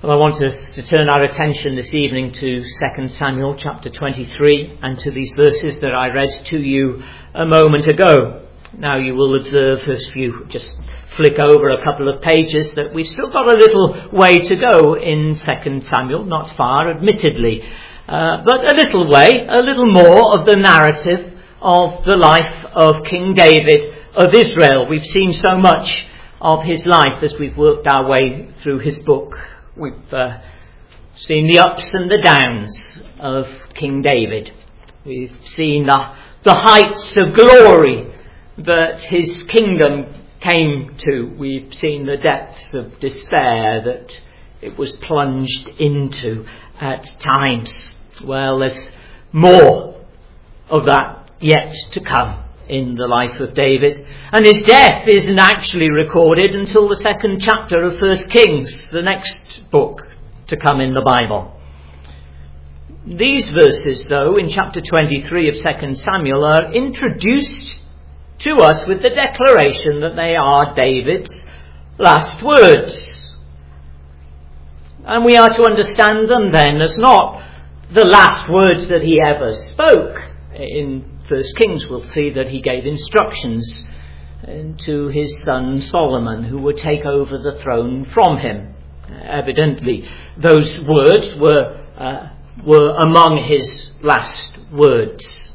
Well, I want us to turn our attention this evening to 2 Samuel chapter 23 and to these verses that I read to you a moment ago. Now you will observe as you just flick over a couple of pages that we've still got a little way to go in 2 Samuel, not far admittedly, but a little way, a little more of the narrative of the life of King David of Israel. We've seen so much of his life as we've worked our way through his book. We've seen the ups and the downs of King David. We've seen the heights of glory that his kingdom came to. We've seen the depths of despair that it was plunged into at times. Well, there's more of that yet to come in the life of David. And his death isn't actually recorded until the second chapter of 1 Kings, the next book to come in the Bible. These verses, though, in chapter 23 of 2 Samuel, are introduced to us with the declaration that they are David's last words. And we are to understand them then as not the last words that he ever spoke. In 1 Kings we'll see that he gave instructions to his son Solomon, who would take over the throne from him. Evidently those words were among his last words.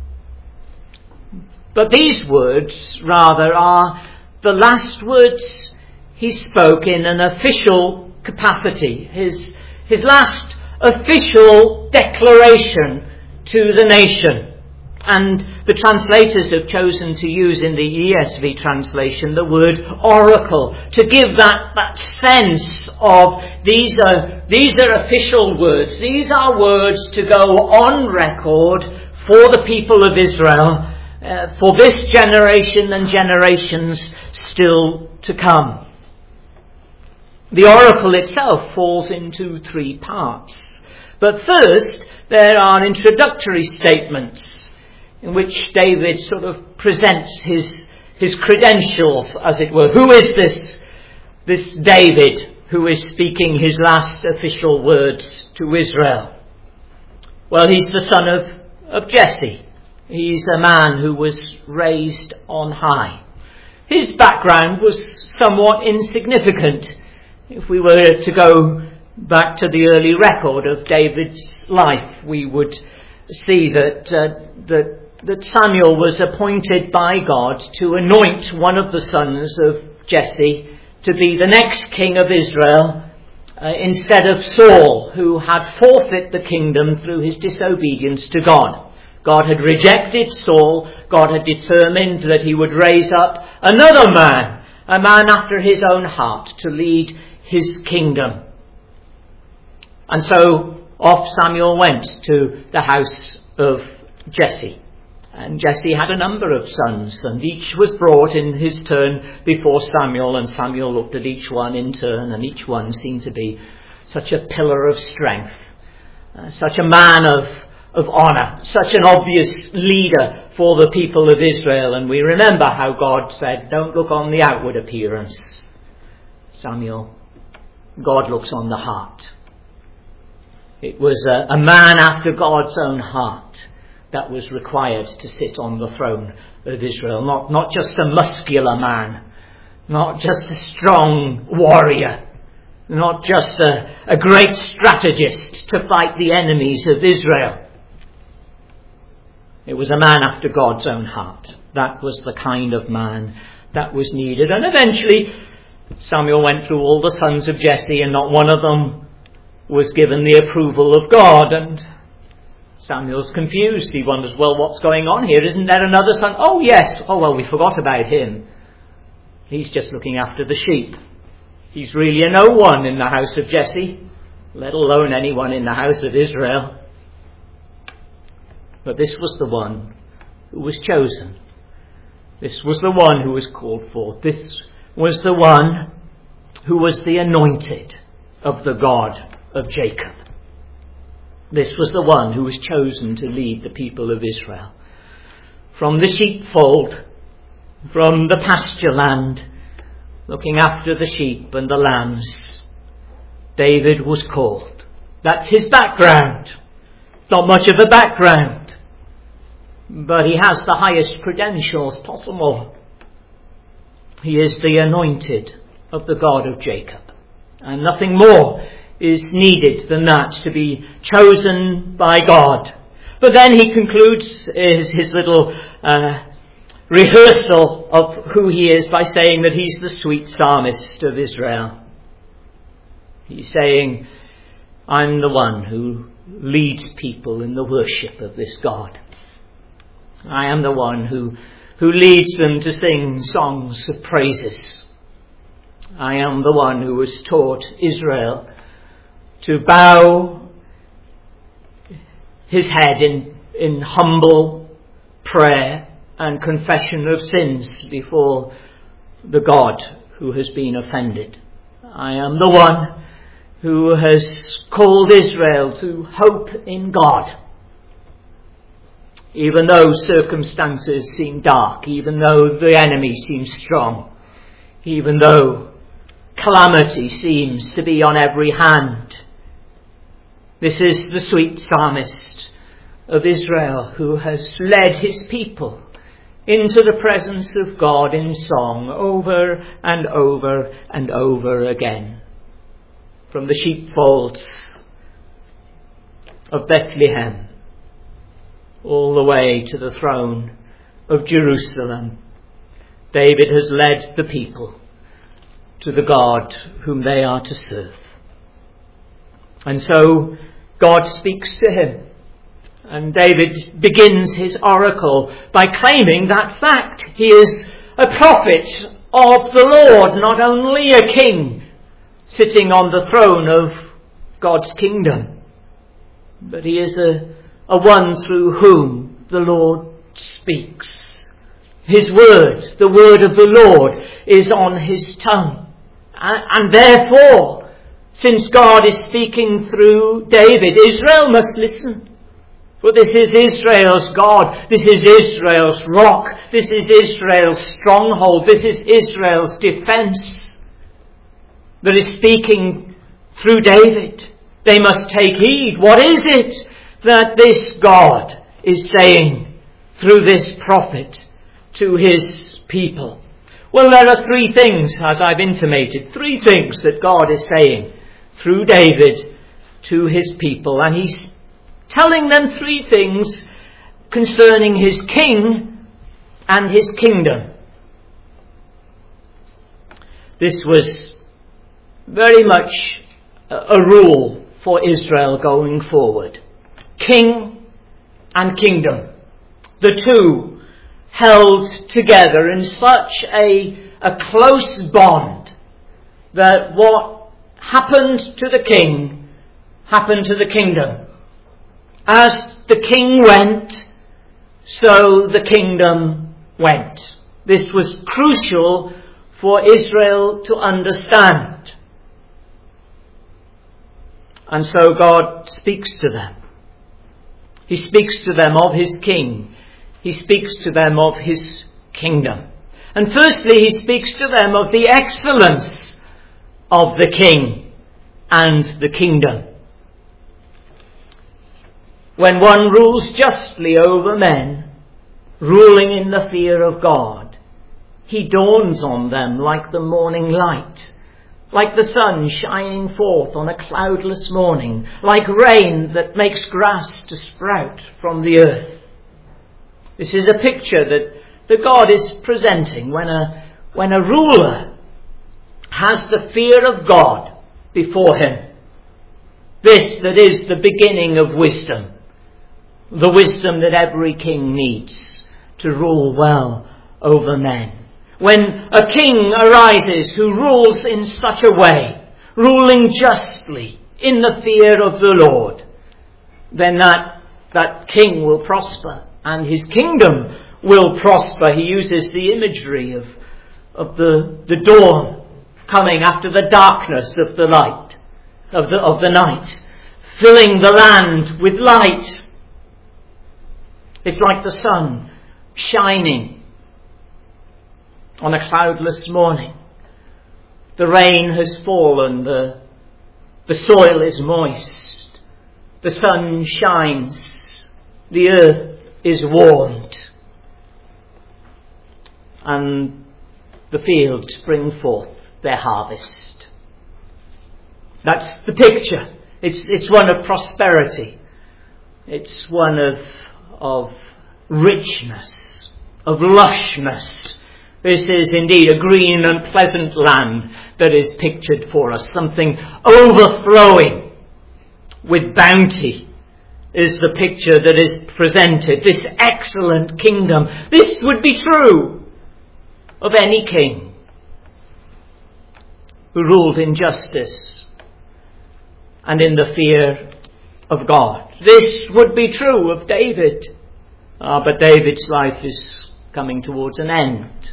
But these words rather are the last words he spoke in an official capacity, his last official declaration to the nation. And the translators have chosen to use in the ESV translation the word oracle to give that sense of these are official words. These are words to go on record for the people of Israel, for this generation and generations still to come. The oracle itself falls into three parts. But first, there are introductory statements in which David sort of presents his credentials, as it were. Who is this David who is speaking his last official words to Israel? Well, he's the son of Jesse. He's a man who was raised on high. His background was somewhat insignificant. If we were to go back to the early record of David's life, we would see that Samuel was appointed by God to anoint one of the sons of Jesse to be the next king of Israel instead of Saul, who had forfeit the kingdom through his disobedience to God. God had rejected Saul. God had determined that he would raise up another man, a man after his own heart, to lead his kingdom. And so off Samuel went to the house of Jesse. And Jesse had a number of sons, and each was brought in his turn before Samuel, and Samuel looked at each one in turn, and each one seemed to be such a pillar of strength, such a man of honour, such an obvious leader for the people of Israel. And we remember how God said, don't look on the outward appearance, Samuel. God looks on the heart. It was a man after God's own heart that was required to sit on the throne of Israel. Not just a muscular man, not just a strong warrior, not just a great strategist to fight the enemies of Israel. It was a man after God's own heart. That was the kind of man that was needed. And eventually Samuel went through all the sons of Jesse, and not one of them was given the approval of God. And Samuel's confused. He wonders, well, what's going on here? Isn't there another son? Oh, yes. Oh, well, we forgot about him. He's just looking after the sheep. He's really a no one in the house of Jesse, let alone anyone in the house of Israel. But this was the one who was chosen. This was the one who was called forth. This was the one who was the anointed of the God of Jacob. This was the one who was chosen to lead the people of Israel. From the sheepfold, from the pasture land, looking after the sheep and the lambs, David was called. That's his background. Not much of a background, but he has the highest credentials possible. He is the anointed of the God of Jacob. And nothing more is needed than that to be chosen by God. But then he concludes his little rehearsal of who he is by saying that he's the sweet psalmist of Israel. He's saying, I'm the one who leads people in the worship of this God. I am the one who leads them to sing songs of praises. I am the one who has taught Israel to bow his head in humble prayer and confession of sins before the God who has been offended. I am the one who has called Israel to hope in God. Even though circumstances seem dark, even though the enemy seems strong, even though calamity seems to be on every hand. This is the sweet psalmist of Israel who has led his people into the presence of God in song over and over and over again. From the sheepfolds of Bethlehem all the way to the throne of Jerusalem, David has led the people to the God whom they are to serve. And so God speaks to him. And David begins his oracle by claiming that fact. He is a prophet of the Lord, not only a king sitting on the throne of God's kingdom, but he is a one through whom the Lord speaks. His word, the word of the Lord, is on his tongue. And therefore, since God is speaking through David, Israel must listen. For this is Israel's God. This is Israel's rock. This is Israel's stronghold. This is Israel's defense that is speaking through David. They must take heed. What is it that this God is saying through this prophet to his people? Well, there are three things, as I've intimated, three things that God is saying through David to his people. And he's telling them three things concerning his king and his kingdom. This was very much a rule for Israel going forward. King and kingdom. The two held together in such a close bond that what happened to the king happened to the kingdom. As the king went, so the kingdom went. This was crucial for Israel to understand. And so God speaks to them. He speaks to them of his king. He speaks to them of his kingdom. And firstly, he speaks to them of the excellence of the king and the kingdom. When one rules justly over men, ruling in the fear of God, he dawns on them like the morning light, like the sun shining forth on a cloudless morning, like rain that makes grass to sprout from the earth. This is a picture that God is presenting when a ruler has the fear of God before him. This that is the beginning of wisdom. The wisdom that every king needs to rule well over men. When a king arises who rules in such a way, ruling justly in the fear of the Lord, then that king will prosper and his kingdom will prosper. He uses the imagery of the dawn coming after the darkness of the light, of the night, filling the land with light. It's like the sun shining on a cloudless morning. The rain has fallen, the The soil is moist. The sun shines. The earth is warmed. And the fields bring forth their harvest. That's the picture. It's one of prosperity. It's one of richness, of lushness. This is indeed a green and pleasant land that is pictured for us. Something overflowing with bounty is the picture that is presented. This excellent kingdom. This would be true of any king who ruled in justice and in the fear of God. This would be true of David. But David's life is coming towards an end.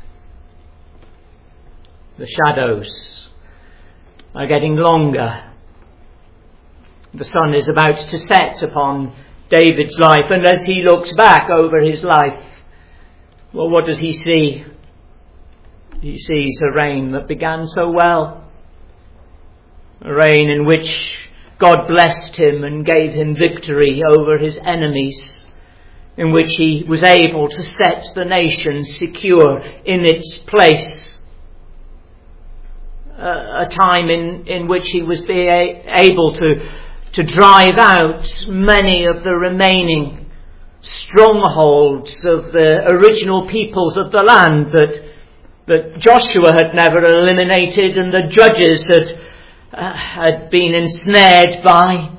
The shadows are getting longer. The sun is about to set upon David's life, and as he looks back over his life, well, what does he see? He sees a reign that began so well. A reign in which God blessed him and gave him victory over his enemies, in which he was able to set the nation secure in its place. A time in which he was able to drive out many of the remaining strongholds of the original peoples of the land that Joshua had never eliminated and the judges had been ensnared by.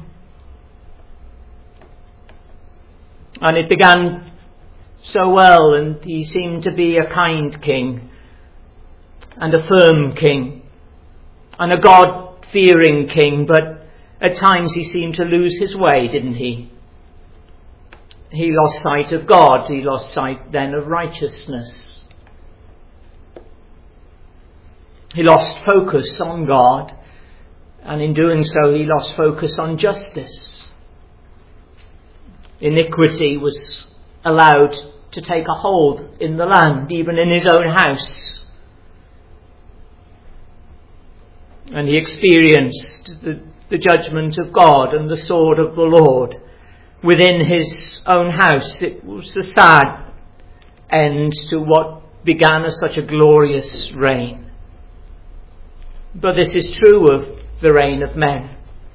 And it began so well, and he seemed to be a kind king and a firm king and a God-fearing king, but at times he seemed to lose his way, didn't he? He lost sight of God. He lost sight then of righteousness. He lost focus on God, and in doing so he lost focus on justice. Iniquity was allowed to take a hold in the land, even in his own house. And he experienced the judgment of God and the sword of the Lord within his own house. It was a sad end to what began as such a glorious reign. But this is true of the reign of men.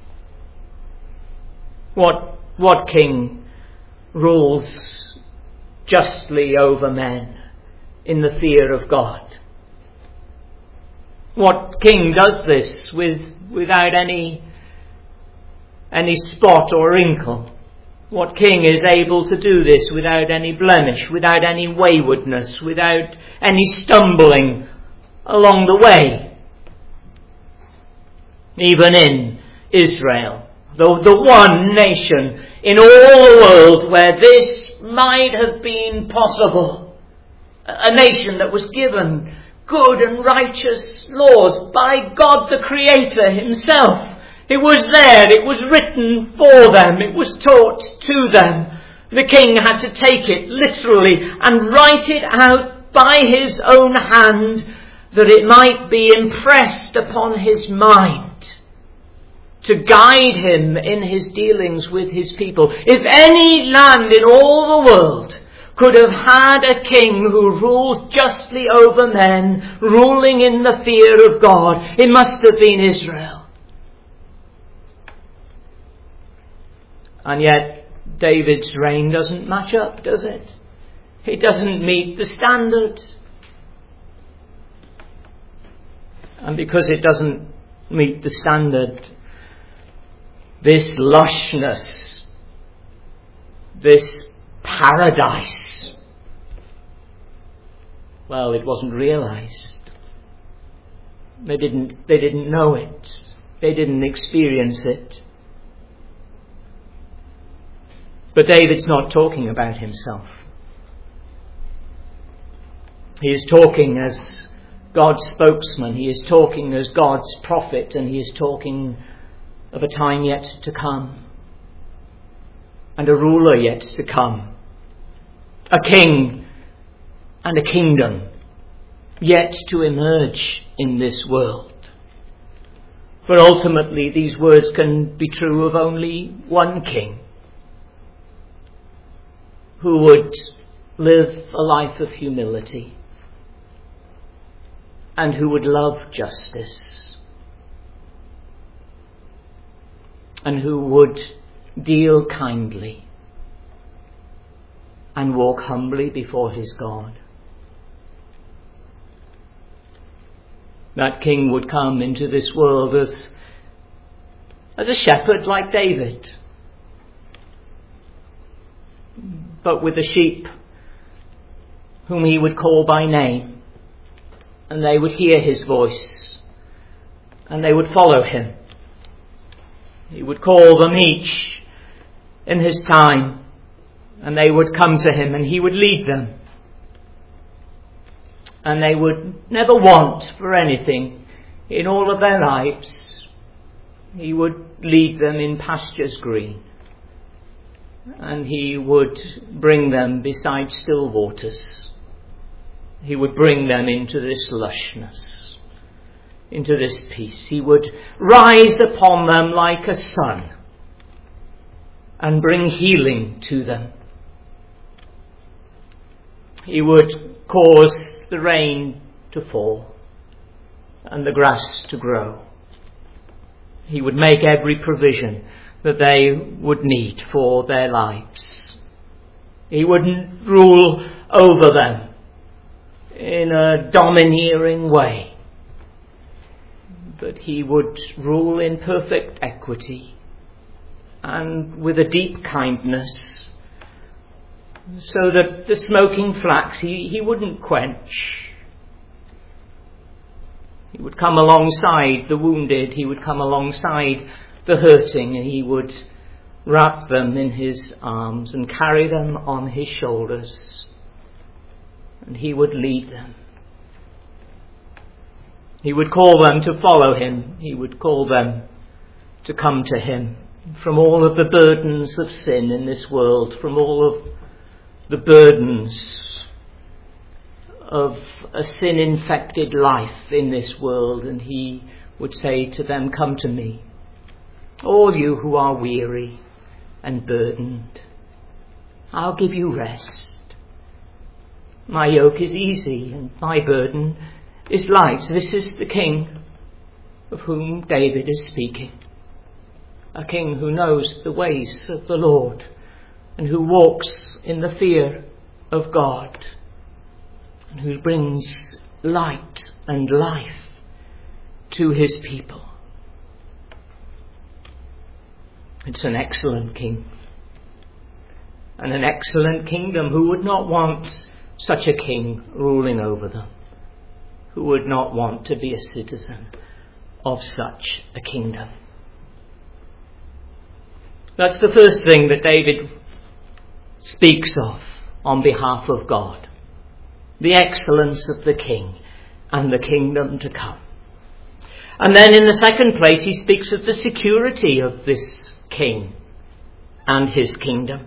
What king rules justly over men in the fear of God? What king does this without any spot or wrinkle? What king is able to do this without any blemish, without any waywardness, without any stumbling along the way? Even in Israel, the one nation in all the world where this might have been possible, a nation that was given good and righteous laws by God the Creator himself. It was there, it was written for them, it was taught to them. The king had to take it literally and write it out by his own hand that it might be impressed upon his mind to guide him in his dealings with his people. If any land in all the world could have had a king who ruled justly over men, ruling in the fear of God, it must have been Israel. And yet, David's reign doesn't match up, does it? It doesn't meet the standard. And because it doesn't meet the standard, this lushness, this paradise, well, it wasn't realized. They didn't know it. They didn't experience it. But David's not talking about himself. He is talking as God's spokesman. He is talking as God's prophet, and he is talking of a time yet to come and a ruler yet to come. A king and a kingdom yet to emerge in this world. For ultimately these words can be true of only one king, who would live a life of humility and who would love justice and who would deal kindly and walk humbly before his God. That king would come into this world as a shepherd like David, but with the sheep whom he would call by name, and they would hear his voice and they would follow him. He would call them each in his time, and they would come to him and he would lead them. And they would never want for anything in all of their lives. He would lead them in pastures green, and he would bring them beside still waters. He would bring them into this lushness, into this peace. He would rise upon them like a sun and bring healing to them. He would cause the rain to fall and the grass to grow. He would make every provision that they would need for their lives. He wouldn't rule over them in a domineering way, but he would rule in perfect equity and with a deep kindness, so that the smoking flax he wouldn't quench. He would come alongside the wounded, he would come alongside the hurting, and he would wrap them in his arms and carry them on his shoulders, and he would lead them. He would call them to follow him. He would call them to come to him from all of the burdens of sin in this world, from all of the burdens of a sin-infected life in this world. And he would say to them, "Come to me, all you who are weary and burdened. I'll give you rest. My yoke is easy and my burden is light." This is the king of whom David is speaking. A king who knows the ways of the Lord and who walks in the fear of God, and who brings light and life to his people. It's an excellent king, and an excellent kingdom. Who would not want such a king ruling over them? Who would not want to be a citizen of such a kingdom? That's the first thing that David speaks of on behalf of God. The excellence of the king and the kingdom to come. And then in the second place, he speaks of the security of this king and his kingdom.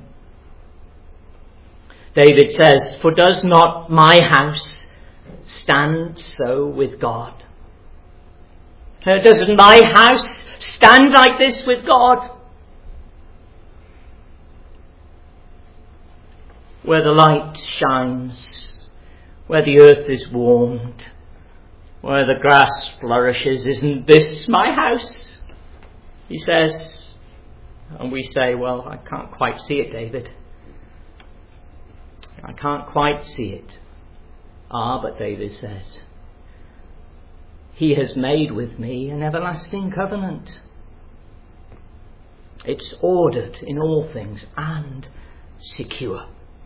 David says, "For does not my house stand so with God?" Doesn't my house stand like this with God? Where the light shines, where the earth is warmed, where the grass flourishes, isn't this my house? He says, and we say, "Well, I can't quite see it, David. I can't quite see it." But David says, "He has made with me an everlasting covenant. It's ordered in all things and secure.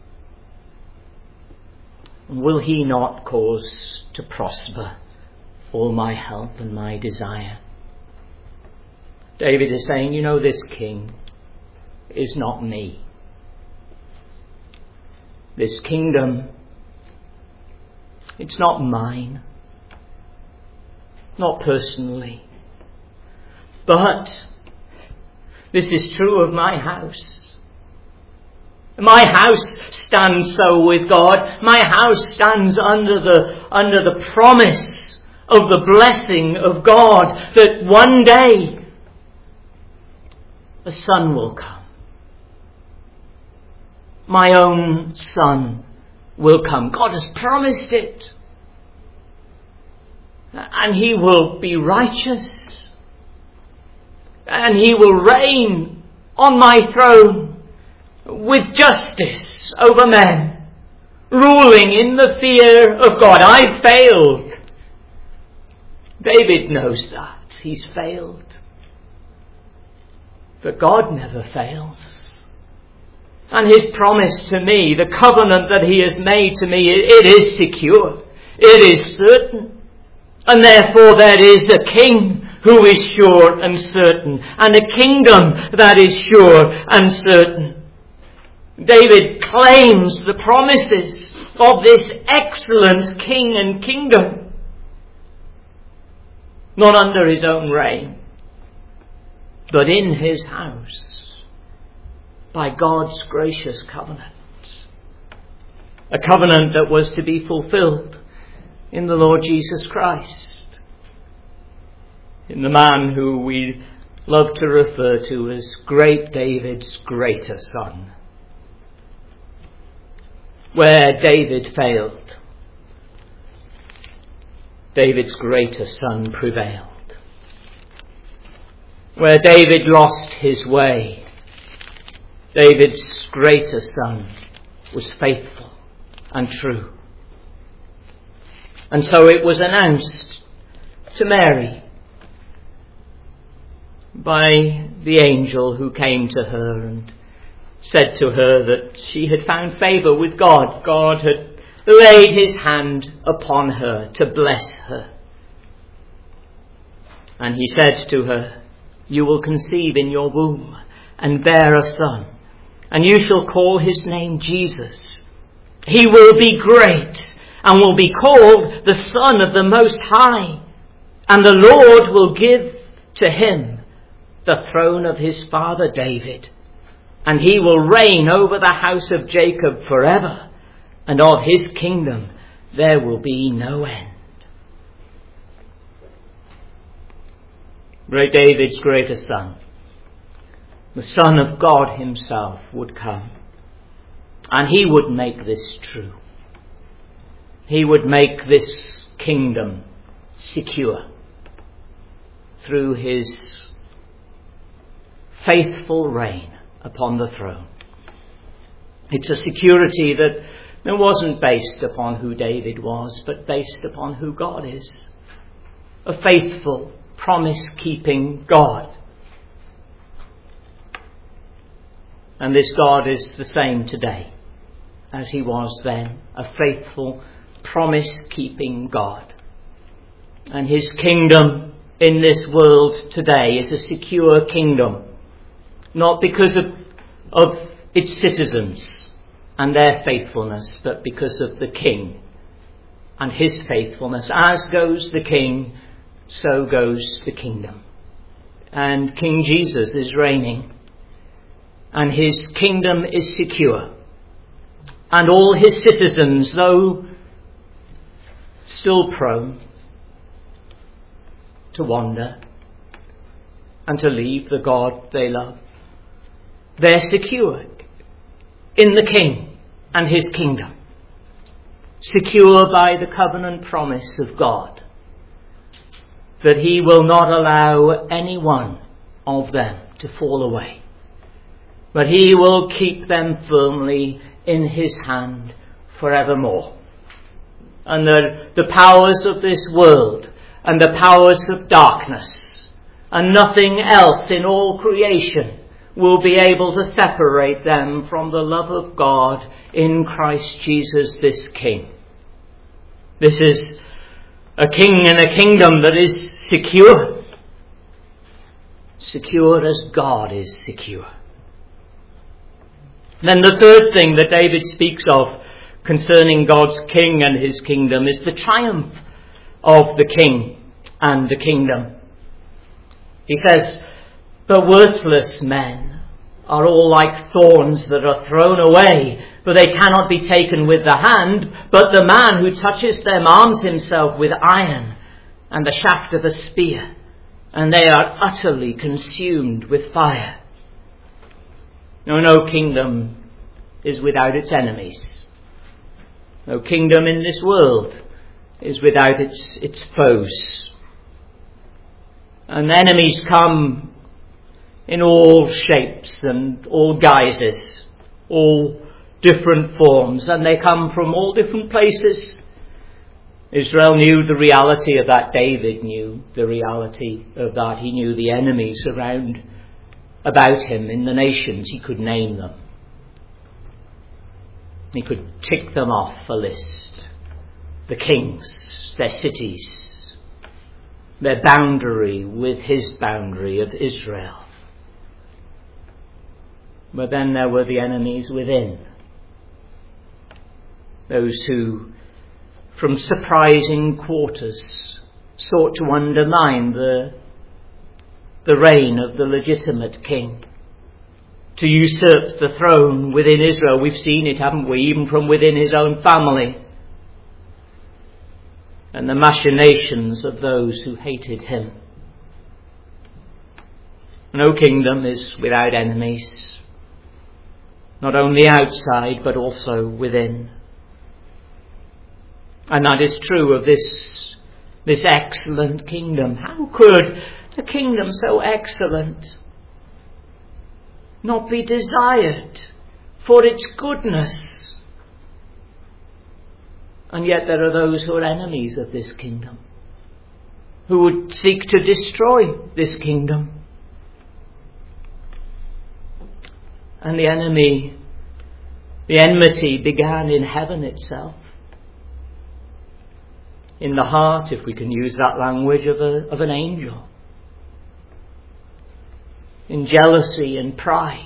Will he not cause to prosper all my help and my desire?" David is saying, this king is not me. This kingdom, it's not mine. Not personally. But this is true of my house. My house stands so with God. My house stands under the promise of the blessing of God, that one day a son will come. My own son will come. God has promised it. And he will be righteous. And he will reign on my throne with justice over men, ruling in the fear of God. I've failed. David knows that. He's failed. But God never fails. And his promise to me, the covenant that he has made to me, it is secure. It is certain. And therefore there is a king who is sure and certain, and a kingdom that is sure and certain. David claims the promises of this excellent king and kingdom, not under his own reign, but in his house, by God's gracious covenant. A covenant that was to be fulfilled in the Lord Jesus Christ, in the man who we love to refer to as Great David's greater son. Where David failed, David's greater son prevailed. Where David lost his way, David's greater son was faithful and true. And so it was announced to Mary by the angel who came to her and said to her that she had found favour with God. God had laid his hand upon her to bless her. And he said to her, "You will conceive in your womb and bear a son, and you shall call his name Jesus. He will be great and will be called the Son of the Most High. And the Lord will give to him the throne of his father David. And he will reign over the house of Jacob forever. And of his kingdom there will be no end." Great David's greater son, the Son of God himself, would come. And he would make this true. He would make this kingdom secure through his faithful reign upon the throne. It's a security that wasn't based upon who David was, but based upon who God is. A faithful, promise-keeping God. And this God is the same today as he was then, a faithful, promise-keeping God. And his kingdom in this world today is a secure kingdom, not because of its citizens and their faithfulness, but because of the King and his faithfulness. As goes the King, so goes the kingdom. And King Jesus is reigning, and his kingdom is secure. And all his citizens, though still prone to wander and to leave the God they love, they're secure in the King and his kingdom, secure by the covenant promise of God that he will not allow any one of them to fall away, but he will keep them firmly in his hand forevermore. And the powers of this world and the powers of darkness and nothing else in all creation will be able to separate them from the love of God in Christ Jesus, this King. This is a king and a kingdom that is secure. Secure as God is secure. Then the third thing that David speaks of concerning God's king and his kingdom is the triumph of the king and the kingdom. He says, "The worthless men are all like thorns that are thrown away, for they cannot be taken with the hand, but the man who touches them arms himself with iron. and the shaft of a spear, and they are utterly consumed with fire. No kingdom is without its enemies. No kingdom in this world is without its foes. And enemies come in all shapes and all guises, all different forms, and they come from all different places. Israel knew the reality of that. David knew the reality of that. He knew the enemies around about him in the nations. He could name them. He could tick them off a list. The kings, their cities, their boundary with his boundary of Israel. But then there were the enemies within. Those who, from surprising quarters, sought to undermine the reign of the legitimate king, to usurp the throne within Israel. We've seen it, haven't we, even from within his own family. And the machinations of those who hated him. No kingdom is without enemies, not only outside but also within. And that is true of this excellent kingdom. How could a kingdom so excellent not be desired for its goodness? And yet there are those who are enemies of this kingdom, who would seek to destroy this kingdom. And the enmity began in heaven itself. In the heart, if we can use that language, of an angel. In jealousy and pride.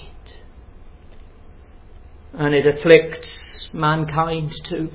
And it afflicts mankind too.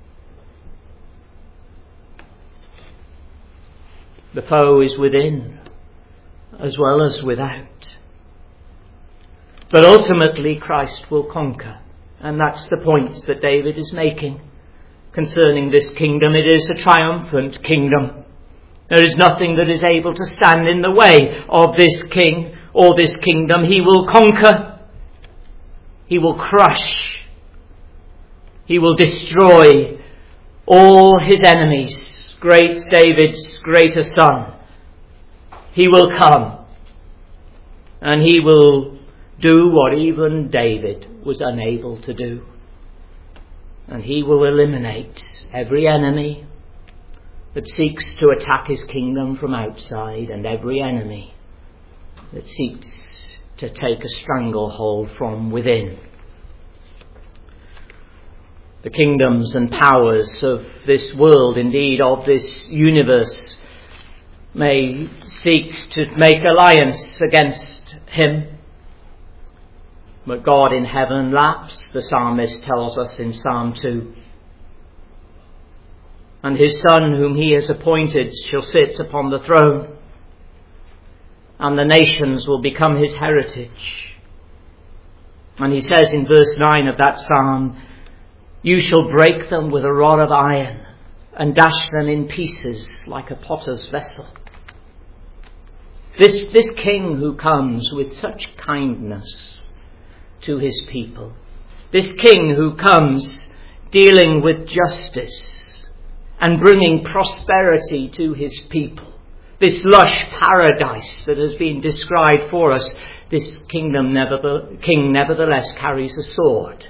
The foe is within as well as without. But ultimately Christ will conquer. And that's the point that David is making concerning this kingdom. It is a triumphant kingdom. There is nothing that is able to stand in the way of this king or this kingdom. He will conquer. He will crush. He will destroy all his enemies. Great David's greater son. He will come. And he will do what even David was unable to do. And he will eliminate every enemy that seeks to attack his kingdom from outside, and every enemy that seeks to take a stranglehold from within. The kingdoms and powers of this world, indeed of this universe, may seek to make alliance against him. But God in heaven laughs, the psalmist tells us in Psalm 2. And his Son, whom he has appointed, shall sit upon the throne, and the nations will become his heritage. And he says in verse 9 of that psalm, you shall break them with a rod of iron, and dash them in pieces like a potter's vessel. This king who comes with such kindness to his people. This king who comes dealing with justice and bringing prosperity to his people. This lush paradise that has been described for us. This king nevertheless carries a sword.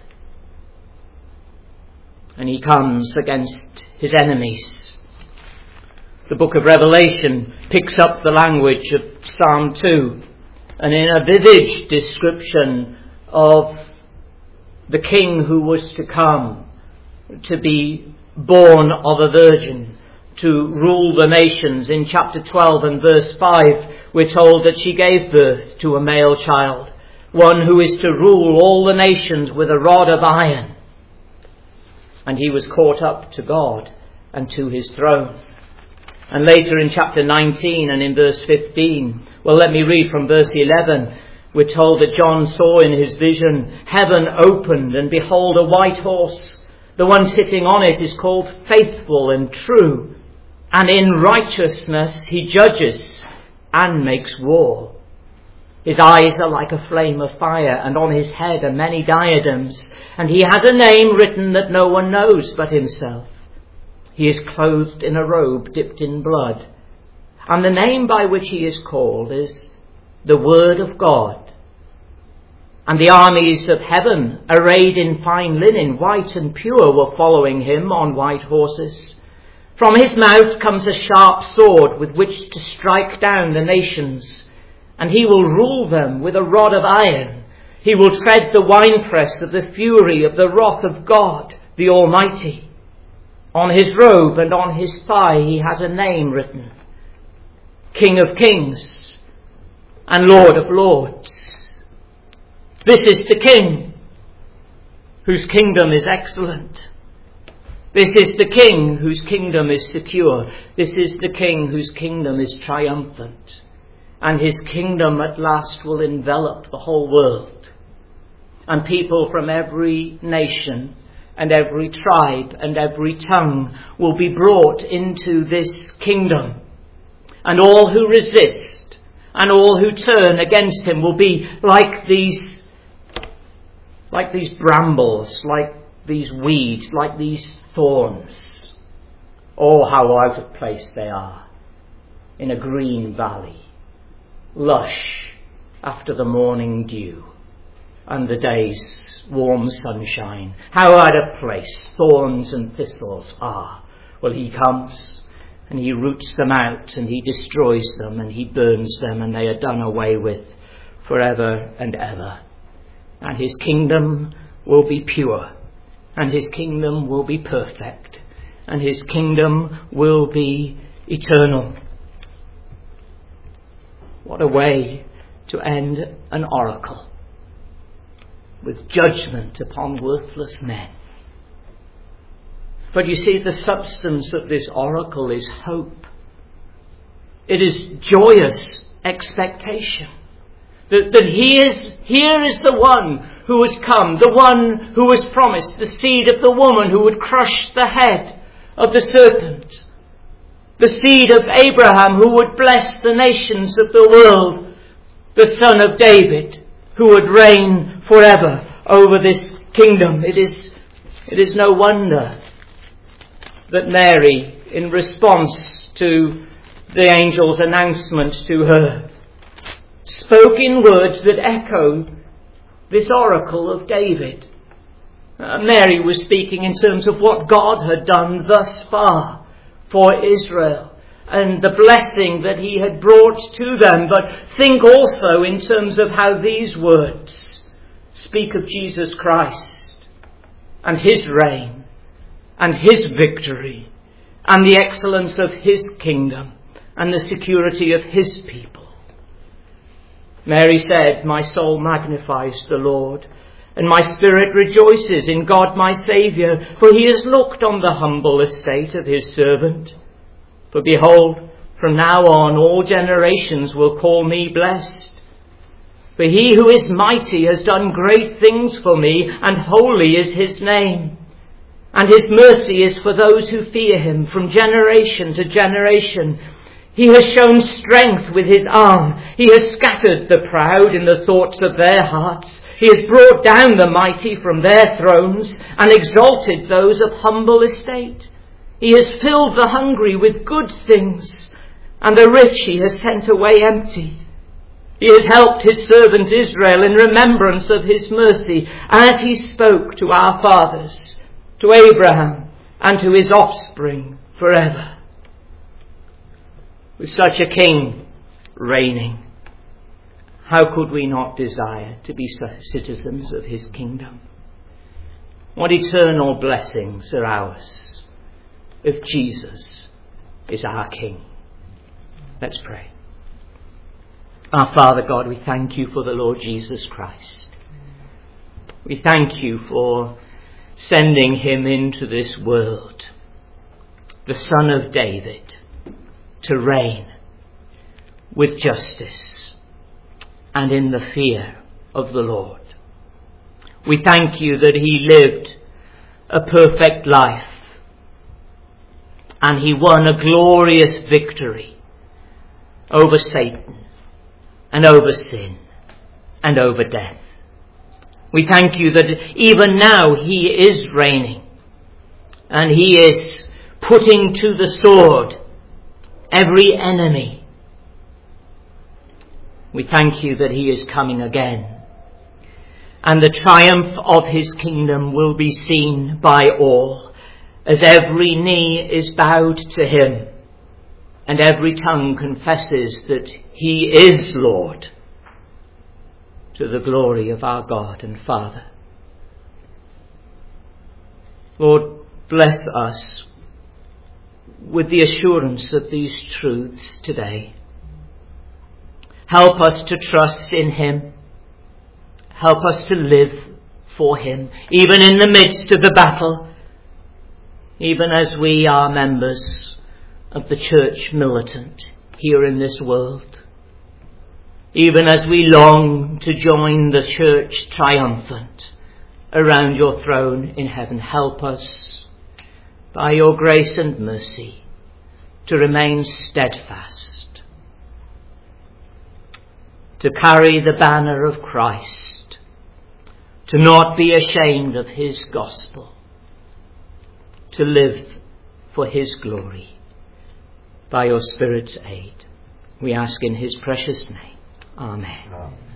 And he comes against his enemies. The book of Revelation picks up the language of Psalm 2. And in a vivid description of the king who was to come, to be born of a virgin, to rule the nations. In chapter 12 and verse 5, we're told that she gave birth to a male child, one who is to rule all the nations with a rod of iron. And he was caught up to God and to his throne. And later in chapter 19 and in verse 15, well, let me read from verse 11. We're told that John saw in his vision heaven opened, and behold, a white horse. The one sitting on it is called Faithful and True, and in righteousness he judges and makes war. His eyes are like a flame of fire, and on his head are many diadems, and he has a name written that no one knows but himself. He is clothed in a robe dipped in blood, and the name by which he is called is the Word of God. And the armies of heaven, arrayed in fine linen, white and pure, were following him on white horses. From his mouth comes a sharp sword with which to strike down the nations, and he will rule them with a rod of iron. He will tread the winepress of the fury of the wrath of God, the Almighty. On his robe and on his thigh he has a name written, King of Kings and Lord of Lords. This is the King whose kingdom is excellent. This is the King whose kingdom is secure. This is the King whose kingdom is triumphant. And his kingdom at last will envelop the whole world. And people from every nation and every tribe and every tongue will be brought into this kingdom. And all who resist and all who turn against him will be like these brambles, like these weeds, like these thorns. Oh, how out of place they are in a green valley, lush after the morning dew and the day's warm sunshine. How out of place thorns and thistles are. Well, he comes and he roots them out and he destroys them and he burns them, and they are done away with forever and ever. And his kingdom will be pure, and his kingdom will be perfect, and his kingdom will be eternal. What a way to end an oracle, with judgment upon worthless men. But you see, the substance of this oracle is hope. It is joyous expectation. That here is the one who has come, the one who was promised, the seed of the woman who would crush the head of the serpent, the seed of Abraham who would bless the nations of the world, the son of David who would reign forever over this kingdom. It is no wonder that Mary, in response to the angel's announcement to her, spoke in words that echoed this oracle of David. Mary was speaking in terms of what God had done thus far for Israel and the blessing that he had brought to them. But think also in terms of how these words speak of Jesus Christ and his reign and his victory and the excellence of his kingdom and the security of his people. Mary said, "My soul magnifies the Lord, and my spirit rejoices in God my Saviour, for he has looked on the humble estate of his servant. For behold, from now on all generations will call me blessed. For he who is mighty has done great things for me, and holy is his name. And his mercy is for those who fear him from generation to generation. He has shown strength with his arm. He has scattered the proud in the thoughts of their hearts. He has brought down the mighty from their thrones and exalted those of humble estate. He has filled the hungry with good things, and the rich he has sent away empty. He has helped his servant Israel in remembrance of his mercy, as he spoke to our fathers, to Abraham, and to his offspring forever." With such a king reigning, how could we not desire to be citizens of his kingdom? What eternal blessings are ours if Jesus is our King. Let's pray. Our Father God, we thank you for the Lord Jesus Christ. We thank you for sending him into this world, the Son of David, to reign with justice and in the fear of the Lord. We thank you that he lived a perfect life and he won a glorious victory over Satan and over sin and over death. We thank you that even now he is reigning, and he is putting to the sword every enemy. We thank you that he is coming again, and the triumph of his kingdom will be seen by all, as every knee is bowed to him, and every tongue confesses that he is Lord, to the glory of our God and Father. Lord, bless us with the assurance of these truths today. Help us to trust in him. Help us to live for him, even in the midst of the battle, even as we are members of the church militant here in this world, even as we long to join the church triumphant around your throne in heaven. Help us, by your grace and mercy, to remain steadfast, to carry the banner of Christ, to not be ashamed of his gospel, to live for his glory. By your Spirit's aid, we ask in his precious name. Amen.